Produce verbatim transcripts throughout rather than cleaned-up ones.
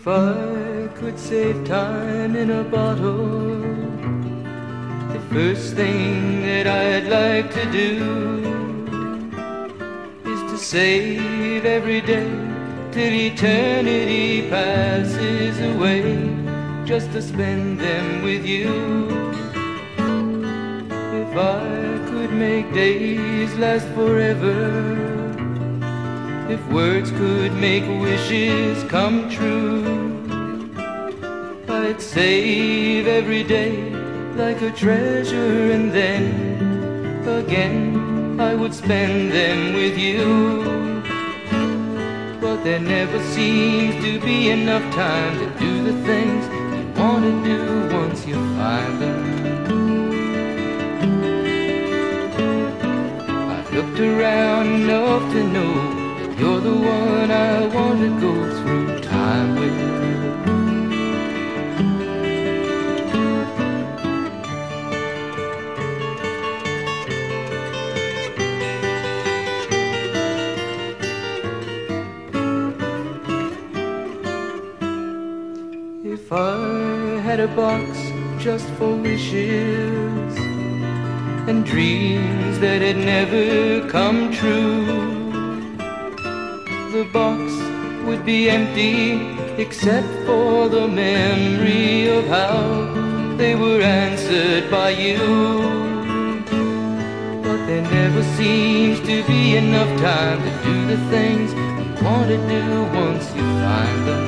If I could save time in a bottle, the first thing that I'd like to do is to save every day till eternity passes away, just to spend them with you. If I could make days last forever, if words could make wishes come true, I'd save every day like a treasure, and then again I would spend them with you. But there never seems to be enough time to do the things you want to do once you find them. I've looked around enough to know you're the one I want to go through time with. If I had a box just for wishes and dreams that had never come true, the box would be empty except for the memory of how they were answered by you. But there never seems to be enough time to do the things you want to do once you find them.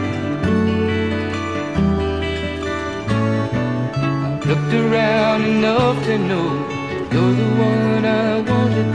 I've looked around enough to know you're the one I want to